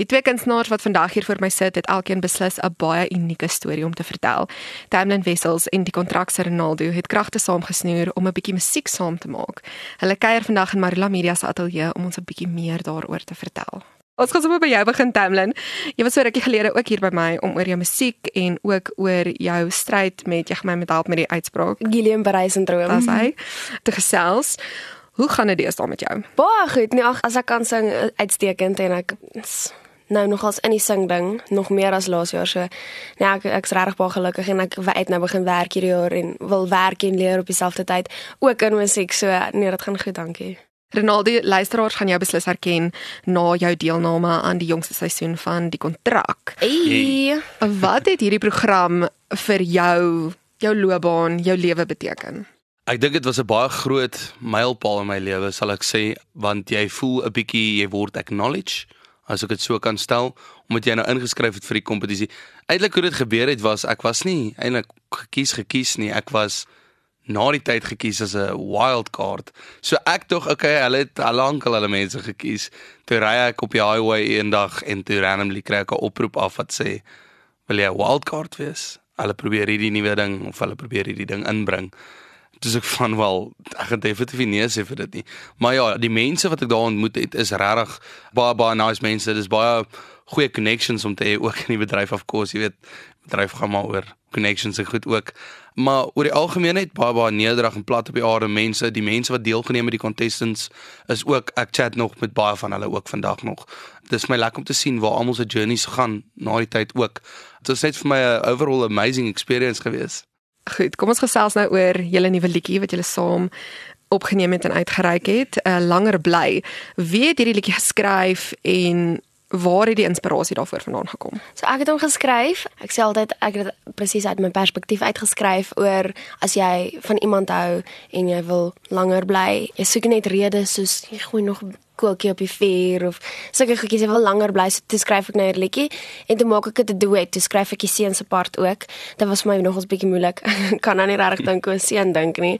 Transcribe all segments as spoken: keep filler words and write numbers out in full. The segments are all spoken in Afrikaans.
Die twee kunstenaars wat vandag hier voor my sit, het elkeen beslis 'n baie unieke storie om te vertel. Tamlin Wessels en die kontrakse Ronaldo het kragte saamgesnoer om 'n bietjie musiek saam te maak. Hulle kuier vandag in Marula Media se ateljee om ons 'n bietjie meer daaroor te vertel. Ons gaan sommer by jou begin, Tamlin. Jy was so rukkie gelede ook hier by my om oor jou musiek en ook oor jou stryd met, jy gaan my met help met die uitspraak, Guillain-Barré-sindroom. Dis hy, te gesels. Hoe gaan dit deesdae met jou? Baie goed. Nee, ag, as ek kan sing, uitstekend en ek is nou nogals in die sing ding, nog meer as laas jaar. So nee, ek ek's regtig baie gelukkig en ek het nou begin werk hierdie jaar en wil werk en leer op dieselfde tyd, ook in musiek. So nee, dit gaan goed, dankie. Ronaldo, luisteraars gaan jou beslis herken na jou deelname aan die jongste seisoen van Die Kontrak. Hey. Wat het hierdie program vir jou, jou loopbaan, jou lewe beteken? Ek dink dit was 'n baie groot mylpaal in my lewe, sal ek sê, want jy voel 'n bietjie, jy word acknowledged, as ek dit so kan stel, omdat jy nou ingeskryf het vir die kompetisie. Eintlik hoe dit gebeur het was, ek was nie eintlik gekies gekies nie, ek was na die tyd gekies as 'n wildcard. So ek tog, okay, hulle het al lank al hulle mense gekies. Toe ry ek op die highway eendag en toe randomly kry ek 'n oproep af wat sê, wil jy 'n wildcard wees? Hulle probeer hierdie nuwe ding, of hulle probeer hierdie ding inbring. Dus ek van wel, ek gaan definitief nie sê vir dit nie. Maar ja, die mense wat ek daar ontmoet het, is regtig baie, baie nice mense. Dit is baie goeie connections om te hê, ook in die bedryf of course, jy weet, bedryf gaan maar oor connections en goed ook. Maar oor die algemeenheid, baie, baie nederig en plat op die aarde mense, die mense wat deelgeneem het, die contestants, is ook, ek chat nog met baie van hulle ook vandag nog. Dit is my lekker om te sien waar almal se journeys gaan, na die tyd ook. Het was net vir my 'n overall amazing experience gewees. Goed, kom ons gesels nou oor julle nuwe liedjie wat julle saam opgeneem het en uitgereik het, uh, Langer Bly. Wie het hierdie liedjie geskryf en waar het die inspirasie daarvoor vandaan gekom? So ek het hom geskryf. Ek sê altyd ek het dit presies uit my perspektief uitgeskryf oor as jy van iemand hou en jy wil langer bly. Jy soek net redes soos jy gooi nog 'n koeltjie op die vuur of sulke goedjies, jy wil langer bly. So toe skryf ek nou 'n liedjie en toe maak ek dit 'n duet. Toe skryf ek die seun se part ook. Dit was vir my nogals bietjie moeilik. Ek kan nou nie regtig dink hoe 'n seun dink nie.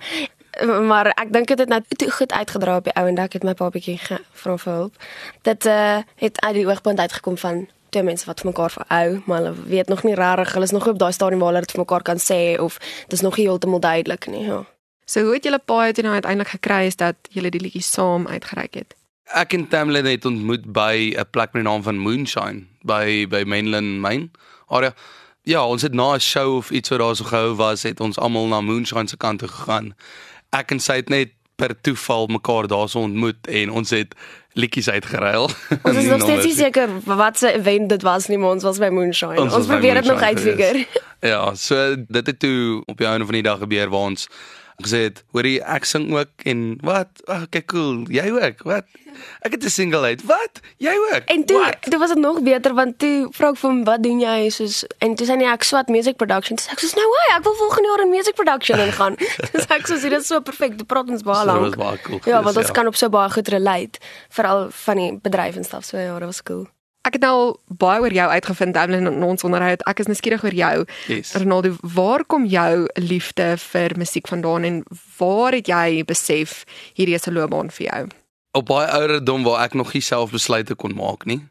Maar ek dink dit het nou te goed uitgedra op die ou en ek het my pa bietjie gevra vir hulp. Dit uh, het uit die oogpunt uitgekom van twee mense wat vir mekaar verhou, maar hulle weet nog nie regtig, hulle is nog op daai stadium waar hulle dit vir mekaar kan sê of dis nog nie heeltemal duidelik nie, ja. So hoe het julle pa het nou uiteindelik gekry is dat julle die liedjie saam uitgereik het? Ek en Tamlin het ontmoet by 'n plek met die naam van Moonshine, by by Mainland Main area. Ja, ons het na 'n show of iets wat daar so gehou was, het ons almal na Moonshine se kant toe gegaan. Ek en sy het net per toeval mekaar daar so ontmoet en ons het liedjies uitgeruil. Ons is nog steeds nie seker wat se event dit was nie, maar ons was by Moonshine. Ons, ons probeer dit nog uitfigure. Ja, so dit het toe op die einde van die dag gebeur waar ons gesê het, hoorie, ek sing ook en wat? Oh, okay, cool. Jy ook? Wat? Ek het 'n single uit. Wat? Jy ook? En toe, What? toe was dit nog beter want toe vra ek vir hom, wat doen jy? Soos en toe sê hy ek swat music production. Toe sê ek soos nou, hey, ek wil volgende jaar in music production ingaan. Dis ek soos dit is so perfek. Die praat ons baie lank. So, dit was baie cool. Ja, want ons ja. kan op so baie goed relate, veral van die bedryf en stuff. So ja, dit was cool. Ek het nou al baie oor jou uitgevind, Tamlin, in ons onderhoud. Ek is nuuskierig oor jou. Yes. Ronaldo, waar kom jou liefde vir musiek vandaan en waar het jy besef hierdie is 'n loopbaan vir jou? Op baie ouderdom waar ek nog nie self besluite kon maak nie.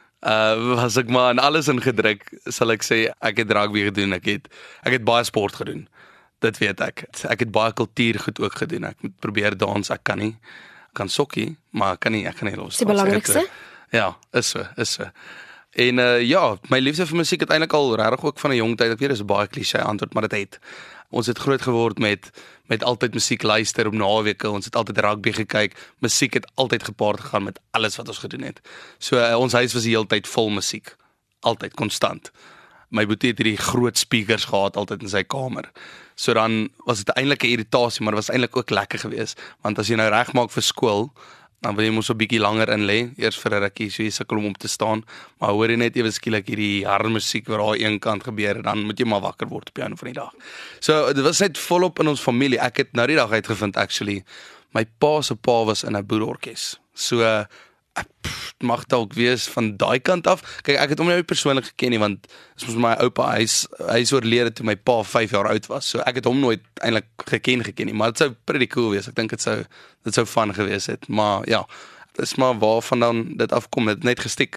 Uh was ek maar in alles ingedruk, sal ek sê, ek het rugby gedoen, ek het ek het baie sport gedoen. Dit weet ek. Ek het baie kultuur goed ook gedoen. Ek moet probeer dans, ek kan nie. Ek kan sokkie, maar ek kan nie, ek kan nie los. Dis die belangrikste. Ja, is so, is so. En uh, ja, my liefde vir musiek het eintlik al regtig ook van 'n jong tyd. Ek weet dis 'n baie klise antwoord, maar dit het. Ons het groot geword met met altyd musiek luister op naweke. Ons het altyd rugby gekyk. Musiek het altyd gepaard gegaan met alles wat ons gedoen het. So uh, ons huis was die hele tyd vol musiek. Altyd konstant. My boetie het hierdie groot speakers gehad altyd in sy kamer. So dan was dit eintlik 'n irritasie, maar dit was eintlik ook lekker geweest, want as jy nou regmaak vir skool, dan wil jy mos so 'n bietjie langer in lê, eers vir 'n rukkie, so jy sukkel om op te staan, maar hoor jy net ewe skielik hierdie harde musiek wat daar een kant gebeur, dan moet jy maar wakker word op die einde van die dag. So dit was net volop in ons familie. Ek het nou die dag uitgevind actually, my pa se pa was in 'n boerorkes. So pff, mag dalk wees van daai kant af. Kyk, ek het hom nou persoonlik geken nie, want dis mos my oupa, hy's hy's oorlede toe my pa vyf jaar oud was. So ek het hom nooit eintlik geken geken nie, maar dit sou pretty cool wees. Ek dink dit sou dit sou fun gewees het. Maar ja, dis maar waarvandaan dit afkom, dit net gestiek.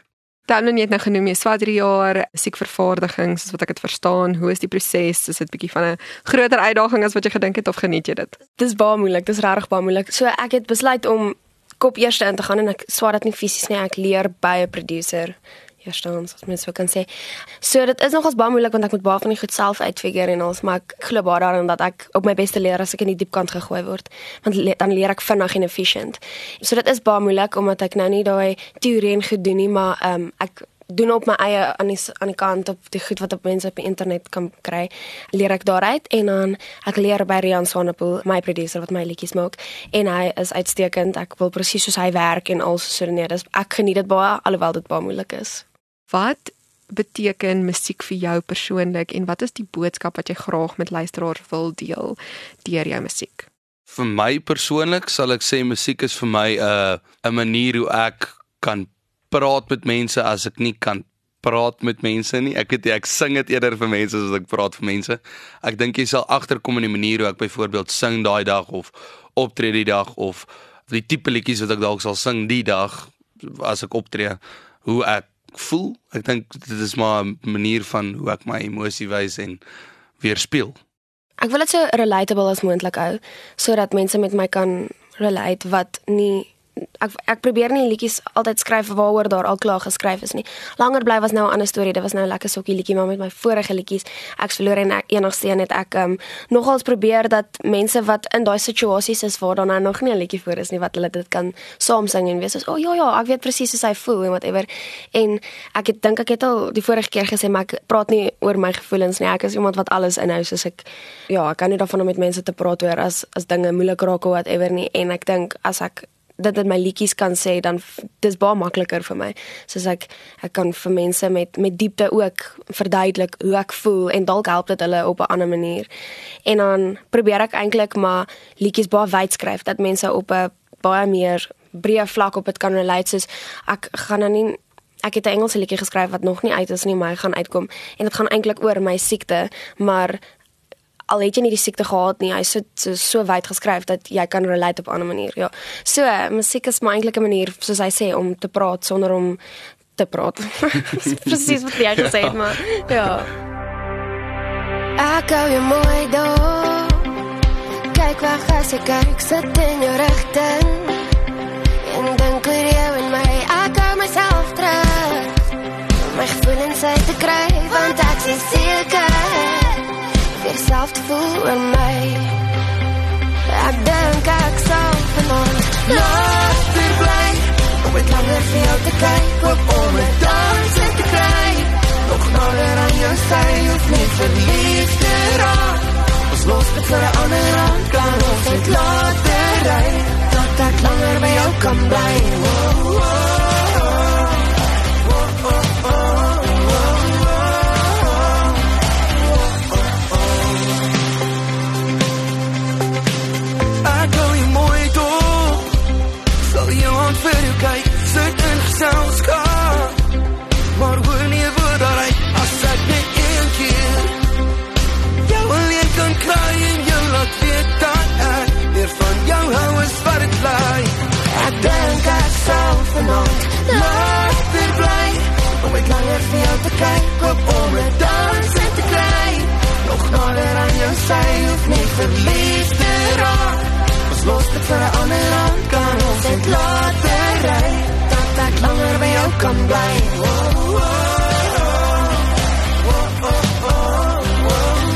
Tamlin, jy het nou genoem, jy swaar drie jaar, musiekvervaardiging, soos wat ek het verstaan, hoe is die proses? Is dit bietjie van 'n groter uitdaging as wat jy gedink het of geniet jy dit? Dis baie moeilik, dis regtig baie moeilik. So ek het besluit om kop eers in te gaan en ek swaar dit nie fisies nie, ek leer by 'n producer. Eerstens, as mens so kan sê. So dit is nogals baie moeilik want ek moet baie van die goed self uitfigure en alles, maar ek glo baie daarin dat ek op my beste leer as ek in die diep kant gegooi word, want le dan leer ek vinnig en efficient. So dit is baie moeilik omdat ek nou nie daai teorie en gedoen nie, maar um, ek doen op my eie aan die aan die kant op die goed wat op mense op die internet kan kry, leer ek daaruit en dan ek leer by Rian Swanepoel, my producer wat my liedjies maak en hy is uitstekend. Ek wil presies soos hy werk en al so nee, dis ek geniet dit baie alhoewel dit baie moeilik is. Wat beteken musiek vir jou persoonlik en wat is die boodskap wat jy graag met luisteraars wil deel deur jou musiek? Vir my persoonlik sal ek sê musiek is vir my 'n uh, 'n manier hoe ek kan praat met mense as ek nie kan praat met mense nie. Ek weet ek sing dit eerder vir mense as ek praat vir mense. Ek dink jy sal agterkom in die manier hoe ek byvoorbeeld sing daai dag of optree die dag of die tipe liedjies wat ek dalk sal sing die dag as ek optree, hoe ek voel. Ek dink dit is maar 'n manier van hoe ek my emosie wys en weerspieël. Ek wil dit so relatable as moontlik hou, sodat mense met my kan relate wat nie Ek, ek probeer nie liedjies altyd skryf waaroor daar al klaar geskryf is nie. Langer bly was nou 'n ander storie. Dit was nou 'n lekker sokkie liedjie, maar met my vorige liedjies, ek verloor en ek enigste een het ek um, nogals probeer dat mense wat in daai situasies is waar daar nou nog nie 'n liedjie voor is nie, wat hulle dit kan saam sing en wees soos, "O oh, ja ja, ek weet presies hoe hy voel en whatever." En ek het dink ek het al die vorige keer gesê, maar ek praat nie oor my gevoelens nie. Ek is iemand wat alles inhou, soos ek ja, ek kan nie daarvan om met mense te praat oor as as dinge moeilik raak of whatever nie. En ek dink as ek dit in my liedjies kan sê, dan dis baie makliker vir my. Soos ek ek kan vir mense met met diepte ook verduidelik hoe ek voel en dalk help dit hulle op 'n ander manier. En dan probeer ek eintlik maar liedjies baie wyd skryf dat mense op 'n baie meer breë vlak op dit kan relate. Soos ek gaan nou nie ek het 'n Engelse liedjie geskryf wat nog nie uit is nie, maar hy gaan uitkom en dit gaan eintlik oor my siekte, maar al het jy nie die siekte gehad nie, hy is so, so, so wyd geskryf dat jy kan relate op 'n ander manier, ja. So, musiek is maar eintlik 'n manier, soos hy sê, om te praat sonder om te praat. Presies wat jy gesê het, maar ja. Ek hou jou mooi dop, kyk weg as jy kyk, sit in jou rigting, en dink oor jou en my, ek hou myself terug, om my gevoelens uit te kry, want ek sê seker, weer self te voel oor my. Ek dink ek sal vanaand later bly, om het langer vir jou te kyk, hoop om het dans te kry, nog nader aan jou sy, hoef nie verliefd te raak, ons los dit vir 'n ander hand, kan ons het later ry, dat ek langer by jou kan bly. Oh, oh, oh, oh, oh, oh. Kyk, sit in geselskap, maar hoor nie woord daaruit, as ek net een keer jou alleen kan kry en jou laat weet dat ek meer van jou hou as wat het bly. Ek dink ek sal vanaand later bly, om het langer vir jou te kyk, hoop om het dans te kry, nog nader aan jou sy, hoef nie verliefd te raak, ons los dit vir 'n ander land, kan ons het later ry, dat ek langer by jou kan bly. Oh, oh, oh, oh, oh, oh,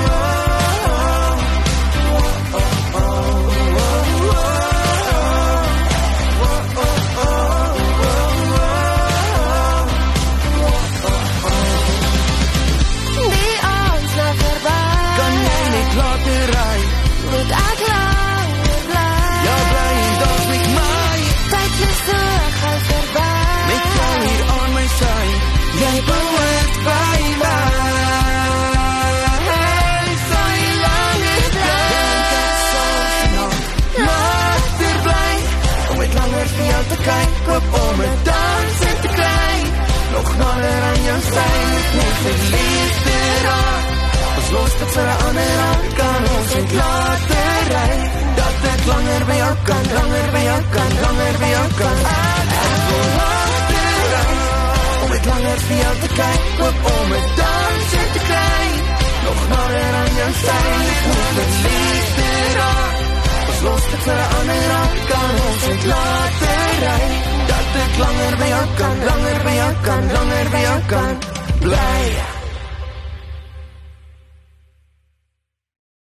die aand na verby, kan jy net later ry, moet ek langer bly, ja bly en dans met my, tyd is so gauw verby, met jou hier aan my sy, jy behoort by my, hey, sal jy langer bly, denk ek sal vanaand later bly, om het langer vir jou te kyk, hoop om het dans te kry, nog nader aan jou sy, hoef nie verliefd te raak, ons los dit vir 'n ander hand, kan ons het later ry, dat ek langer by jou kan, langer by jou kan, langer by jou kan, ek wil later ry, om ek langer vir jou te kyk, hoop om 'n dansie te kry, nog nader aan jou sy, ek moet met liefde raak, ons los dit vir 'n ander raak, kan ons het later ry, dat ek langer by jou kan, langer by jou kan, langer by jou kan, bly.